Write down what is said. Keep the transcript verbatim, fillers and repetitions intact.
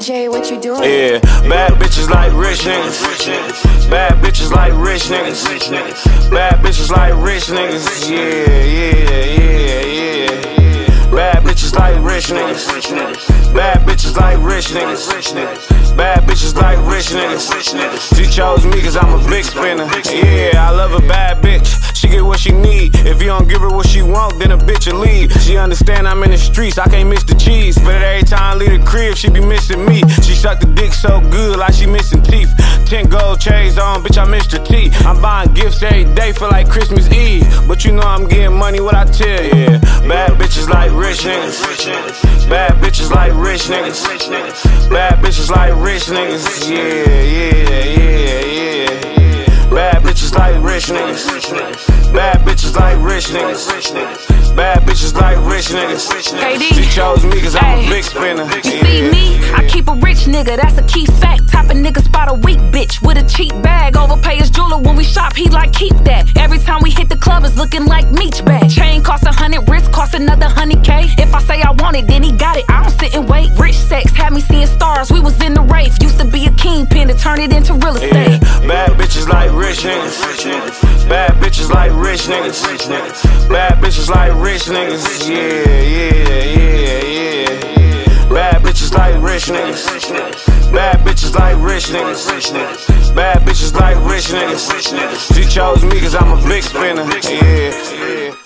Jay, what you doing? Yeah, bad bitches like rich niggas. Bad bitches like rich niggas. Bad bitches like rich niggas. Yeah, yeah, yeah, yeah. Bad bitches like rich niggas. Bad bitches like rich niggas. Bad bitches like rich niggas. She chose me cause I'm a big spinner. Yeah, I love a bad bitch. She get what she need. If you don't give her what she want, then a bitch will leave. She understand I'm in the streets, I can't miss the cheese. But every time I leave the crib, she be missing me. She suck the dick so good like she missing teeth. Ten gold chains on, bitch, I missed her teeth. I'm buying gifts every day for like Christmas Eve. But you know I'm getting money, what I tell you. Yeah. Bad bitches like rich niggas. Bad bitches like rich niggas. Bad bitches like rich niggas. Yeah, yeah, yeah, yeah. Bad bitches like rich niggas. Bad bitches like rich niggas. Bad bitches like rich niggas. K D. She chose me cause I'm a big spinner. You see me? I keep a rich nigga, that's a key fact. Type of nigga spot a weak bitch with a cheap bag. Overpay his jeweler when we shop, he like keep that. Every time we hit the club, it's looking like Meech bag. Chain cost a hundred, wrist cost another hundred K. If I say I want it, then he got it. I don't sit and wait. Rich sex had me seeing stars. We was in the rave. Used to be a kingpin to turn it into real estate. Yeah. Bad bitches like rich niggas. Bad bitches like rich niggas. Bad bitches like rich niggas. Yeah, yeah, yeah, yeah. Bad bitches like rich niggas. Bad bitches like rich niggas. Bad bitches like rich niggas. She chose me cause I'm a big spinner. Yeah, yeah.